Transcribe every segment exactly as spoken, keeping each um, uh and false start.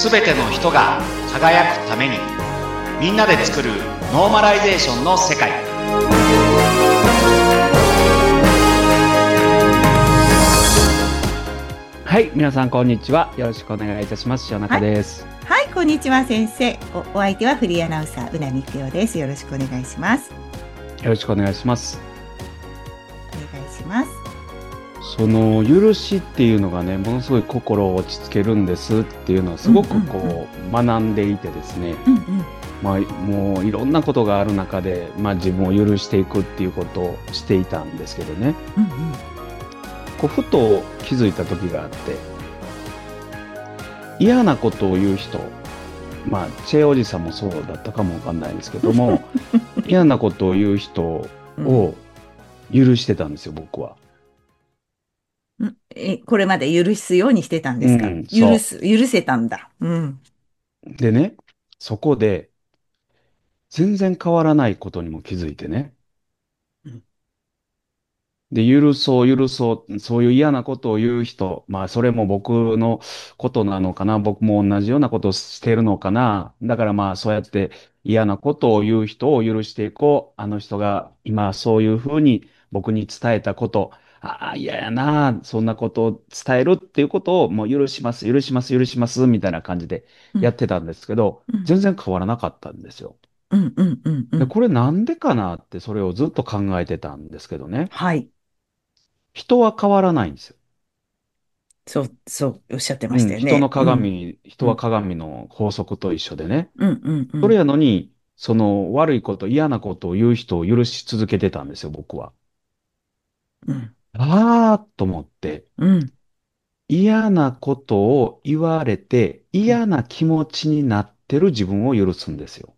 すべての人が輝くために、みんなで作るノーマライゼーションの世界。はい、皆さんこんにちは。よろしくお願いいたします。塩中です。 はい、はい、こんにちは先生。お、お相手はフリーアナウンサーうなみくよです。よろしくお願いします。 よろしくお願いします。 お願いします。 その許しっていうのがね、ものすごい心を落ち着けるんですっていうのはすごくこう、 うんうんうん、 学んでいてですね、 うんうん、 まあ、もういろんなことがある中で、まあ、自分を許していくっていうことをしていたんですけどね、 うんうん、 こうふと気づいた時があって、嫌なことを言う人、まあチェおじさんもそうだったかもわかんないんですけども嫌なことを言う人を許してたんですよ、僕は。 うん、え、これまで許すようにしてたんですか？ うん、 許そす、許せたんだ。うん。 う。でね、そこで全然変わらないことにも気づいてね。 うん、 で、許そう、許そう、そういう嫌なことを言う人、まあ、それも僕のことなのかな、僕も同じようなことをしているのかな。だからまあ、そうやって嫌なことを言う人を許していこう。あの人が今そういうふうに僕に伝えたこと、ああ、嫌やな、そんなことを伝えるっていうことをもう許します、許します、許します、みたいな感じでうん、 やってたんですけど、 うん、 全然変わらなかったんですよ。 うん、うん、うん、うで、 ん。 これなんでかなってそれをずっと考えてたんですけどね。 はい。 人は変わらないんですよ。 そう、そう、おっしゃってまうん、人のしたよね。うん、 鏡、人うん、 は鏡の法則と一緒でね。 うん、うん、うそれん。 やのに、その悪いこと、嫌なことを言う人を許し続けてたんですよ、僕は。 うん、 ああ、と思って、 うん、 嫌なことを言われて、 うん。 嫌な気持ちになってる自分を許すんですよ。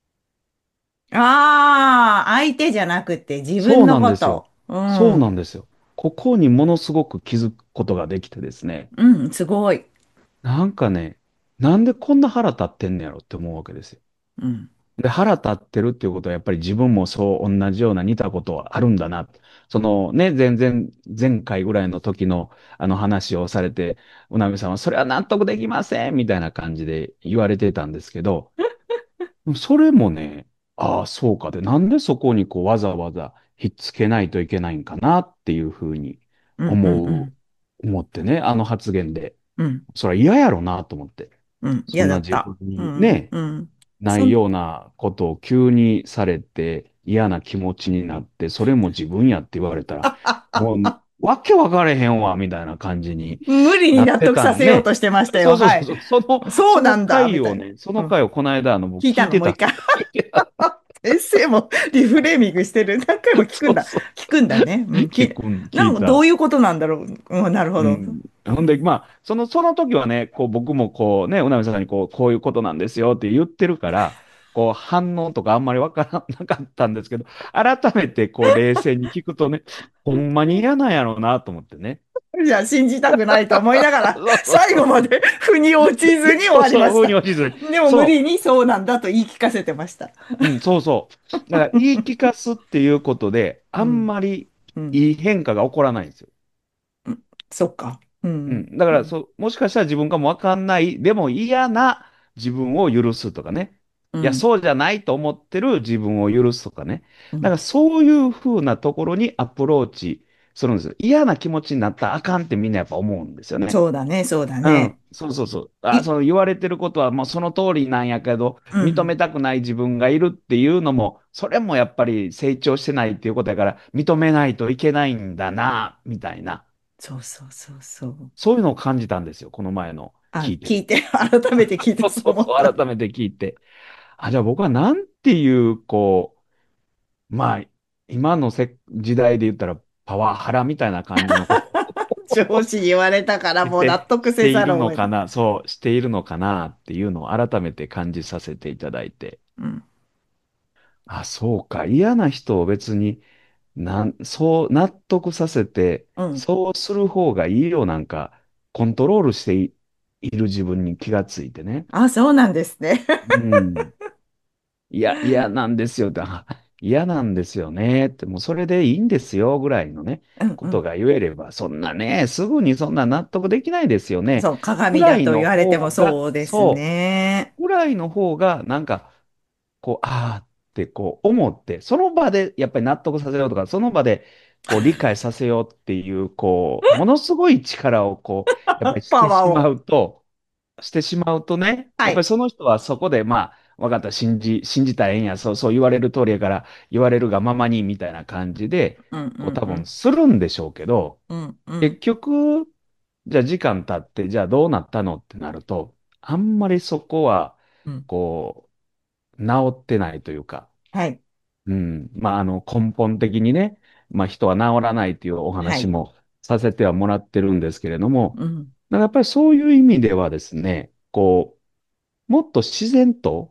ああ、相手じゃなくて自分のそうなんですよ。 こと。うそうなん、 んですよ。ここにものすごく気づくことができてですね。 うん、すごい。 なんかね、なんでこんな腹立ってんねやろって思うわけですよ。 うん、 で、腹立ってるっていうことは、やっぱり自分もそう同じような似たことはあるんだな。そのね、全然、前回ぐらいの時のあの話をされて、うなみさんは、それは納得できませんみたいな感じで言われてたんですけど、それもね、ああ、そうかで、なんでそこにこうわざわざひっつけないといけないんかなっていうふうにうん、うん、う思う、 ん、 思ってね、あの発言で。 うん、 それは嫌やろなと思って。 うん、 そんな自分嫌だった。うん、 にね、 うん。そん、 ないようなことを急にされて嫌な気持ちになって、それも自分やって言われたら、もうわけ分かれへんわ、みたいな感じに無理に納なって得させようたんね。 としてましたよ。はい。 そうそうそうそう。その、そのそうなんだ、みたいな。 回をね、そうん。 の回をこの間、あの、僕聞い聞いてた。 たのもう一回。先生もリフレーミングしてる。何回も聞くんだ。 そうそ聞くんだね。うう。 ん。 聞く、 き、なんかど聞いた。 ういうことなんだろう。うん、なるほど。 うん。ほんで、まあ、その、その時はね、こう、僕もこうね、うなみさんにこう、こういうことなんですよって言ってるから、こう、反応とかあんまりわからなかったんですけど、改めてこう、冷静に聞くとね、ほんまに嫌なんやろうなと思ってね。 じゃあ信じたくないと思いながら、 そうそうそう。 最後まで腑に落ちずに終そうそう、 わりました。 風に落ちずに。 でも無理そにそうなんだと言い聞かせてました。 う。うん、そうそう。だから、言い聞かすっていうことで、あんうん。 まりうん。 いい変化が起こらないんですよ。 うん、そっか。うん。 うん。だかうん。 らそう、もしかしたら自分かもわかんない、でも嫌な自分を許すとかね。いや、 うん。 そうじゃないと思ってる自分を許すとかね。 うん、 だからそういうふうなところにアプローチするんですよ。嫌な気持ちになったらあかんってみんなやっぱ思うんですよね。 そうだね、そうだうん。 ね。 そうそうそう。あ、 い、 その言われてることはもうその通りなんやけど、 うん。 認めたくない自分がいるっていうのも、それもやっぱり成長してないっていうことやから、認めないといけないんだな、みたいな。 そうそうそうそう。 そういうのを感じたんですよ、この前のあ、 聞いて。 聞いて、改めて聞いてそうそうそうそう、 思った。 改めて聞いて。あ、じゃあ僕はなんていう、こう、まあ、今のせ時代で言ったらパワハラみたいな感じのこと上司に言われたからもう納して、 得せしているざるを得ない。 のかな、そう、しているのかなっていうのを改めて感じさせていただいて。 うん。 あ、そうか、嫌な人を別になん、そう納得させて、 うん。 そうする方がいいよ、なんか、コントロールしてい、いる自分に気がついてね。 あ、そうなんですね。 うん。いや、嫌なんですよって。あ嫌なんですよねって、もうそれでいいんですよぐらいのね、 うんうん。 ことが言えれば、そんなね、すぐにそんな納得できないですよね。 そう、鏡だぐらいのと言われても方が、 そうですそね。 う、ぐらいの方が、なんか、こう、ああってこう思って、その場でやっぱり納得させようとか、その場でこう理解させようっていう、こう、ものすごい力をこう、やっぱりしパてしまワーを。 うと、してしまうとね、 はい。 やっぱりその人はそこで、まあ、分かった、信じ、信じたらええんや、そう、そう言われる通りやから、言われるがままに、みたいな感じで、 うんうこう多分んするんでしょうけど、 うんうんう結ん局、じゃあ時間経って、じゃあどうなったのってなると、あんまりそこは、 うん。 こう、治ってないというか、 はい。 うん。まあ、あの、根本的にね、まあ、人は治らないというおはい。 話もさせてはもらってるんですけれども、 うん。 だからやっぱりそういう意味ではですね、こう、もっと自然と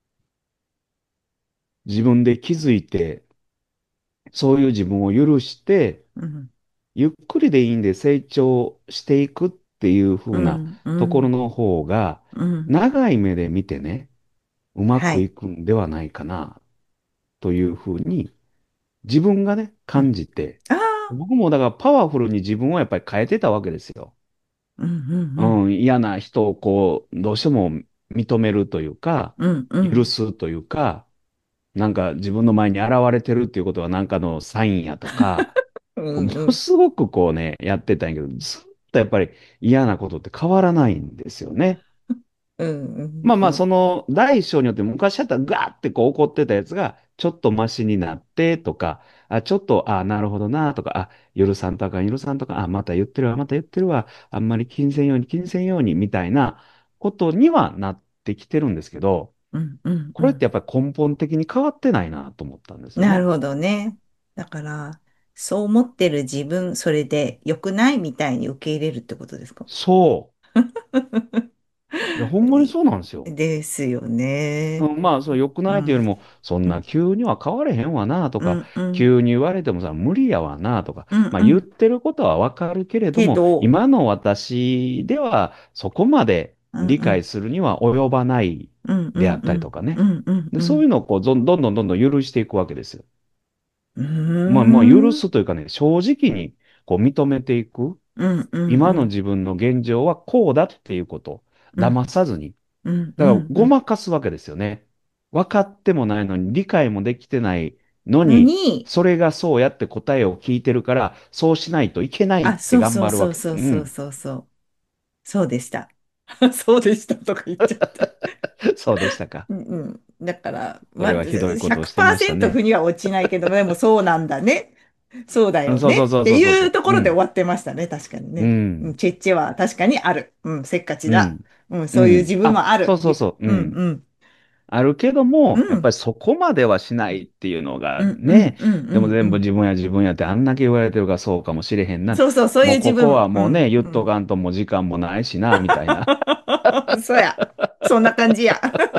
自分で気づいて、そういう自分を許して、 うん。 ゆっくりでいいんで成長していくっていう風なうん。うところん。 の方が、 うん。 長い目で見てね、うまはい。 くいくんではないかな、というふうに、自分がね、 うん。 感じて、 ああ。 僕もだからパワフルに自分をやっぱり変えてたわけですよ。 うんうんうん、嫌な人をこう、どうしても認めるというか、 うん。うんう許ん。 すというか、なんか自分の前に現れてるっていうことはなんかのサインやとか、 うこうもんうん。 のすごくこうね、やってたんやけど、ずっとやっぱり嫌なことって変わらないんですよね。 うんうんまあまあ、そうん。 の、大小によって昔だったらガーってこう怒ってたやつが、ちょっとマシになってとか、あ、ちょっと、あ、なるほどなとか、あ、許さんとあかん、許さんとか、あ、また言ってるわ、また言ってるわ、あんまり気にせんように、気にせんように、みたいなことにはなってきてるんですけど、 うんうんうん。 これってやっぱり根本的に変わってないなと思ったんですよね。 なるほどね。だから、そう思ってる自分、それで良くないみたいに受け入れるってことですか？ そう。いや、ほんまにいそうなんですよ。 ですよね。 うん、まあ、そう、良くうん。 ないというよりも、そんなうん急には変われへんわなとうか、 んうん急に言われてもさ、無理やわなとか、 うんまあ言っうん。 てることはわかるけれども、 けど、 今の私ではそこまで理解うんうんするには及ばないうんうであっんうんたりとかね。 うんうんで、 うん。 そういうのをこう、どんどんどんどんどん許していくわけですよ。 うーまあ、まあ、許ん。 すというかね、正直にこう認めていく。 うんうんう今のん自分の現状はこうだっていうこと。 うん騙さずに。 うんうだから、ごんうん。 まかすわけですよね。分かってもないのに、理解もできてないののに、 に、 それがそうやって答えを聞いてるから、そうしないといけないっあ、 てそうそう頑張るわけ。 そうそううん。 そうそうそう。そうでした。そうでしたとか言っちゃった。 そうでしたか。 うんうん。だから、まあ、 それはひどいことをしてましたひゃくパーセントね。 負には落ちないけど、でもそうなんだね。そうだうん、 よね。 そうそうそうってそうそうそいうとこう。うん。 ろで終わってましたね。確かにうね。うん、 ん。 チェッチェは確かにある。うん、せっかちだ。 うん。 うん、そういう自うん。あ、 分もある。りそうそうそう。ううんん。 うん。 あるけども、やっぱうん。 りそこまではしないっていうのがうんうんね、 うんうでもんうん。 全部自分や自分やってあんだけ言われてるからそうかもしれへんな。 そうそう、そういうもうここ自分。 はもうね、 うん言っうん。 とかんともう時間もないしな、みたいな。 そうや。そんな感じや。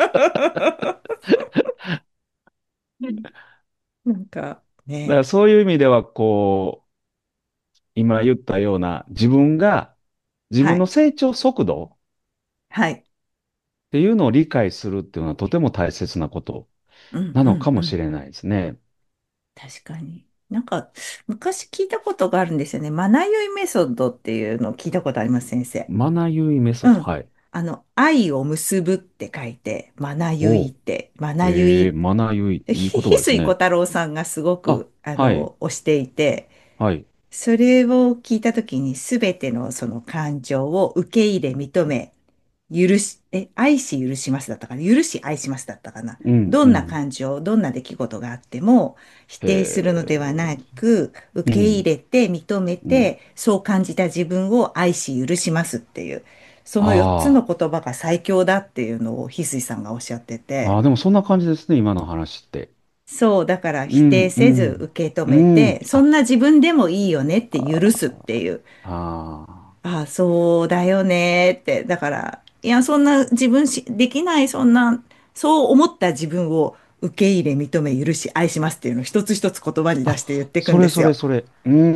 なんかね。 だからそういう意味では、こう、今言ったような自分が、自分のはい。 成長速度はい。 っていうのを理解するっていうのはとても大切なことうんなのかうんうん。 もしれないですね。 確かに。なんか、昔聞いたことがあるんですよね。マナユイメソッドっていうのを聞いたことあります、先生。 マナユイメソッド。 うん。 はい。 あの、愛を結ぶって書いて、マナユイおう。 って、マナユええ、 イ。 マナユイ、いいひ、翡翠小言葉ですね。 太郎さんがすごあ、 く、あはい。 の、推していて、 はい。 それを聞いたときに、すべてのその感情を受け入れ、認め、許し、え、愛し許しますだったかな、許し愛しますだったかな、 うん、 どんなうん。 感情、どんな出来事があっても、否へ定するのではなえ。 く、受け入うん、 れて、認めうん。 て、そう感じた自分を愛し許しますっていう、そのよっつのあ言葉が最強だっていうのを翡翠さんがおっしゃってあ。あて、 あ、でもそんな感じですね、今の話って。 そう、だから否定うん、うせずん。 受け止うん。 めて、そあ、 んな自分でもいいよねって許すっあていう。 あ。 ああ、そうだよねって。だから、いや、そんな自分し、できない、そんな、そう思った自分を受け入れ、認め、許し、愛しますっていうのを一つ一つ言葉に出あ、 して言っていくそれんですよ。 それそれ。うん。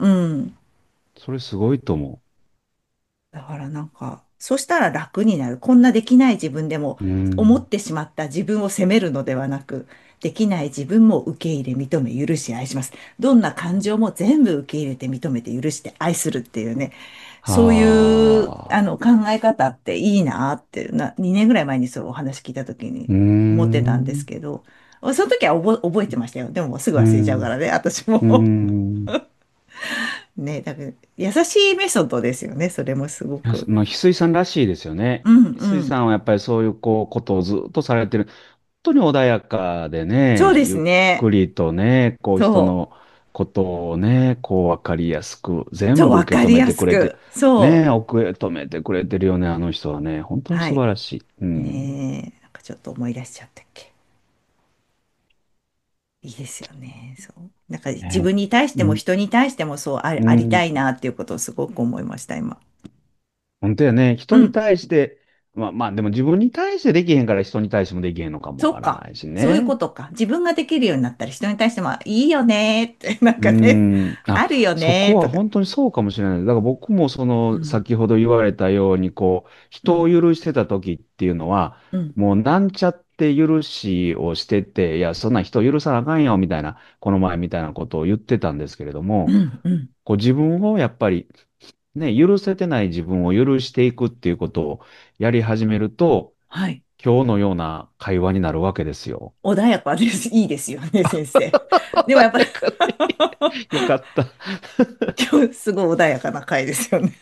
うん。 それすごいと思だからなんか、そしたら楽になる。こんなできない自分でもう。うん。 思ってしまった自分を責めるのではなく、 できない自分も受け入れ、認め、許し、愛します。どんな感情も全部受け入れて、認めて、許して愛するっていうね。そういう、あはあ。 の、考え方っていいなって、な、にねんぐらい前にそうお話聞いた時にうー思ってたんですん。 けど、その時は覚え、覚えてましたよ。でももうすぐうー忘れちゃうかん。 らね、私うーも。 ん。 ね、だから、優しいメソッドですよね、それもすごく。 やすまあ、翡翠さんらしいですよね。 うん翡うん。 翠さんはやっぱりそういうこうことをずっとされてる。本当に穏やかでね、 そうですゆっね。 くりとね、こう人そのことをね、こう分かりやすくう。そう、 全部わかり受け止めてくれて、 やすく。そね、 う。 受け止めてくれてるよね、あの人はね。本当にはい。 素晴らしい。うん。 ねえ、なんかちょっと思い出しちゃったっけ。いいですよね。そう。なんか自ね、 分に対してうん。 も人に対してもそうあり、ありうん。 たいなっていうことをすごく思いました、今。 本当やね。人にうん。 対して、まあまあ、でも自分に対してできへんから人に対してもできへんのかもわそっか。 からないしそういうね。 ことか。自分ができるようになったら人に対してもいいよねって、なんうーかね、 ん。あ、 あるよそこはねとか。 本当にそうかもしれない。だから僕もその、 うん。 先ほど言われたように、こう、人をうん。 許してた時っていうのは、 うん。 もうなんちゃって許しをしてて、いや、そんな人許さなあかんよ、みたいな、この前みたいなことを言ってたんですけれども、 うん。うん。 こう自分をやっぱり、ね、許せてない自分を許していくっていうことをやり始めると、 はい。 今日のような会話になるわけですよ。 穏やかです。いいですよね、先生。でもやっぱりだからね、よかった。 今日すごい穏やかな回ですよね。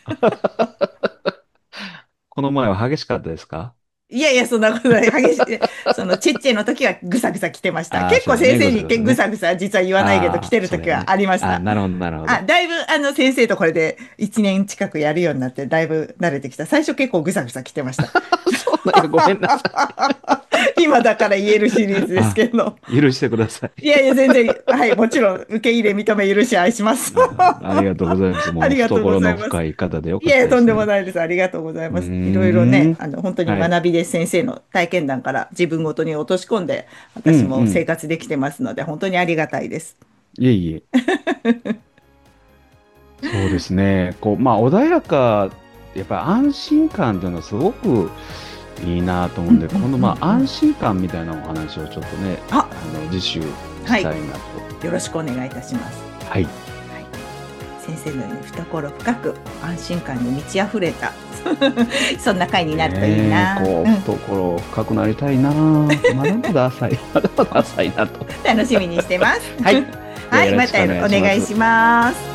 この前は激しかったですか？ いやいや、そんなことない。激しい。その、チェッチェの時はぐさぐさ来てました。 ああー、 結構そうやね。ご先生にけさごさね。 ぐさぐさ実は言わないけど来ああ、 てる時はそれね。ああ、 ありました。 なるほど、なるほあ、 ど。 だいぶ、あの、先生とこれでいちねん近くやるようになって、だいぶ慣れてきた。最初結構ぐさぐさ来てました。 そうなんや、ごめんなさい。 今だから言えるシリーズですあ、 けど。 許してください。 いやいや、全然、はい、もちろん、受け入れ、認め、許し、愛します。 あありがとうございます。 あもうりがとうご懐のざいます。 深い方でよかっいやいや、とんでもたですね。 ないです。ありがとうございうーます。いろいろね、 ん。 あの、本当にはい。 学びで先生の体験談から自分ごとに落とし込んで、 うん私も生うん。 活できてますので、本当にありがたいです。 いえいえ。そうですね。こう、まあ、穏やか、やっぱり安心感っていうのはすごくいいなと思うんで、 うんうん今度、まあ、 うんうん。 安心感みたいなお話をちょっとね、 あ、 あの、次週はい。 したいなと。 よろしくお願いいたします。 はい。 はい。先生のように懐深く安心感に満ち溢れたそんな回になるといいねえ、 な。 こう、 うん。 懐深くなりたいな。まだまだ浅い。まだまだ浅いなと。 楽しみにしてます。 はい。でははい、 よろまたおしくお願いします。 願いします。